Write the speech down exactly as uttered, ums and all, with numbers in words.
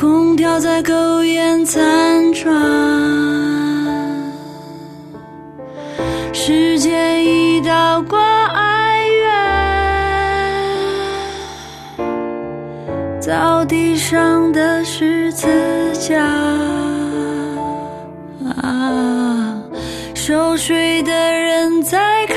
空调在苟延残喘，时间已倒挂哀怨，草地上的十字架啊，熟睡的人在